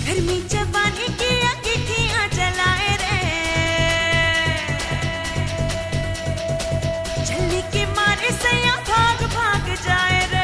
गर्मी जवानी की अंगीठियां जलाए रे, छल्ली के मारे सैया भाग भाग जाए रे।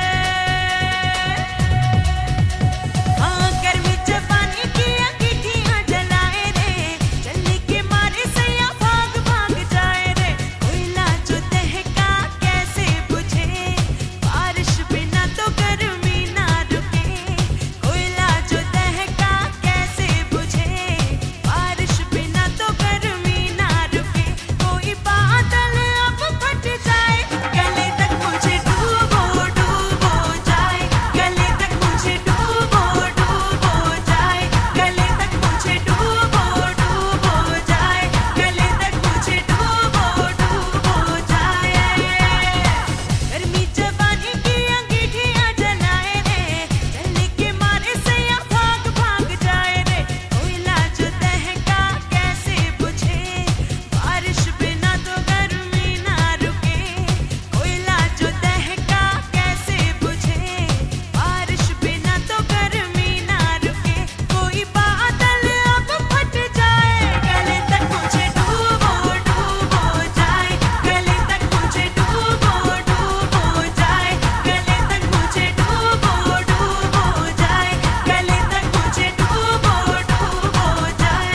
हाँ गर्मी जवानी की अंगीठियां जलाए रे, छल्ली के मारे सैया भाग भाग जाए रे। कोयला जो दहका कैसे बुझे, बारिश बिना तो गर्मी ना रुके। कोयला जो दहका कैसे बुझे, बारिश बिना तो गर्मी ना रुके। कोई बादल अब फट जाए, गले तक मुझे डूबो डूबो जाए, गले तक मुझे डूबो डूबो जाए, गले तक मुझे डूबो डूबो जाए, गले तक मुझे डूबो डूबो जाए। गर्मी जवानी की अंगीठियां जलाए रे, जलने के मारे सैया भाग भाग जाए रे। कोयला जो दहका कैसे बुझे, बारिश बिना तो गर्मी ना रुके। कोयला जो दहका कैसे बुझे, बारिश बिना तो गर्मी ना रुके। कोई बादल अब फट जाए, गले तक मुझे डूबो डूबो जाए, गले तक मुझे डूबो डूबो जाए, गले तक मुझे डूबो डूबो जाए, गले तक मुझे डूबो डूबो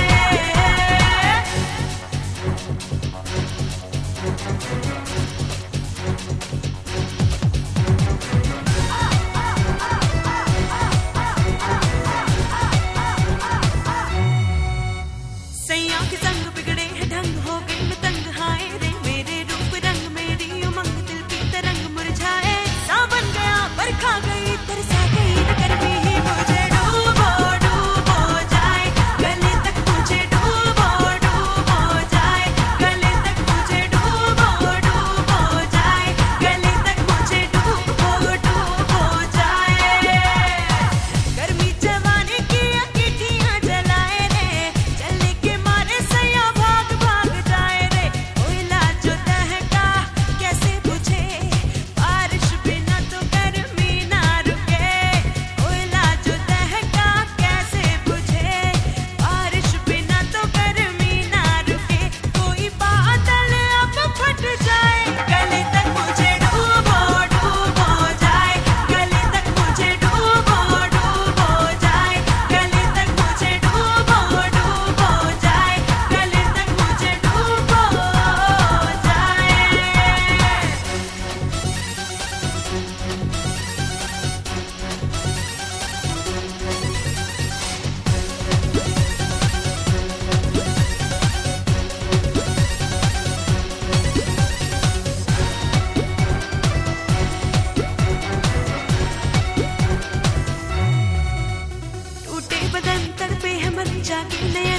जाए। सैया के संग बिगड़े हैं ढंग, हो गई मैं तंग हाय रे। मेरे रूप रंग मेरी उमंग, दिल की तरंग मुरझाए। सावन गया बरखा गई, तरसा गई गर्मी ही मुझे डूबो डूबो जाए, गले तक मुझे डूबो डूबो जाए, गले तक मुझे डूबो डूबो जाए, गले तक मुझे डूबो डूबो जाए। गर्मी जवानी की अंगीठियां जलाए रे, जलने के मारे सैया भाग भाग जाए रे। कोयला जो दहका कैसे बुझे, बारिश बिना तो गर्मी ना रुके। कोयला जो दहका कैसे बुझे, बारिश बिना तो गर्मी ना रुके। कोई बादल अब फट जाए, गले तक मुझे डूबो डूबो जाए, गले तक मुझे डूबो डूबो जाए, गले तक मुझे डूबो डूबो जाए, गले तक मुझे डूबो जाए। टूटे बदन तड़पे है मन, जागे नया